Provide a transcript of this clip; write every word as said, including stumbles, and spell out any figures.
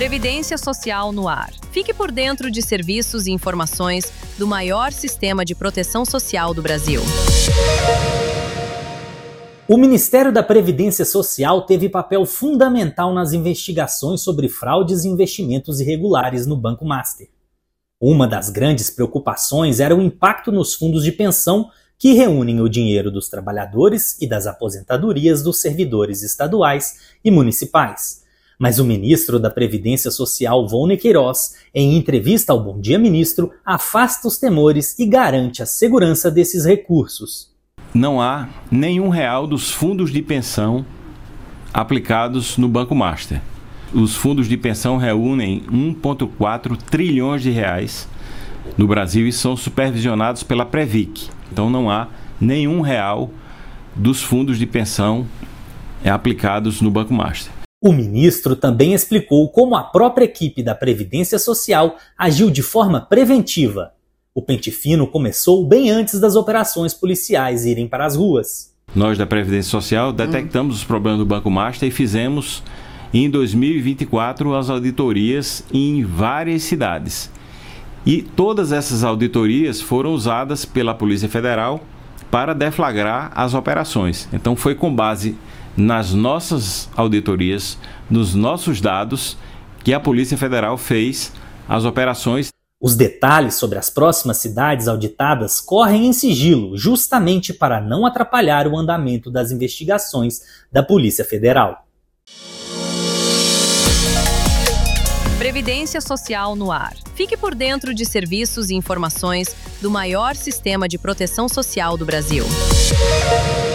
Previdência Social no ar. Fique por dentro de serviços e informações do maior sistema de proteção social do Brasil. O Ministério da Previdência Social teve papel fundamental nas investigações sobre fraudes e investimentos irregulares no Banco Master. Uma das grandes preocupações era o impacto nos fundos de pensão que reúnem o dinheiro dos trabalhadores e das aposentadorias dos servidores estaduais e municipais. Mas o ministro da Previdência Social, Volney Queiroz, em entrevista ao Bom Dia Ministro, afasta os temores e garante a segurança desses recursos. Não há nenhum real dos fundos de pensão aplicados no Banco Master. Os fundos de pensão reúnem um vírgula quatro trilhões de reais no Brasil e são supervisionados pela Previc. Então não há nenhum real dos fundos de pensão aplicados no Banco Master. O ministro também explicou como a própria equipe da Previdência Social agiu de forma preventiva. O pente fino começou bem antes das operações policiais irem para as ruas. Nós da Previdência Social detectamos hum. os problemas do Banco Master e fizemos em dois mil e vinte e quatro as auditorias em várias cidades. E todas essas auditorias foram usadas pela Polícia Federal para deflagrar as operações. Então foi com base nas nossas auditorias, nos nossos dados, que a Polícia Federal fez as operações. Os detalhes sobre as próximas cidades auditadas correm em sigilo, justamente para não atrapalhar o andamento das investigações da Polícia Federal. Previdência Social no ar. Fique por dentro de serviços e informações do maior sistema de proteção social do Brasil.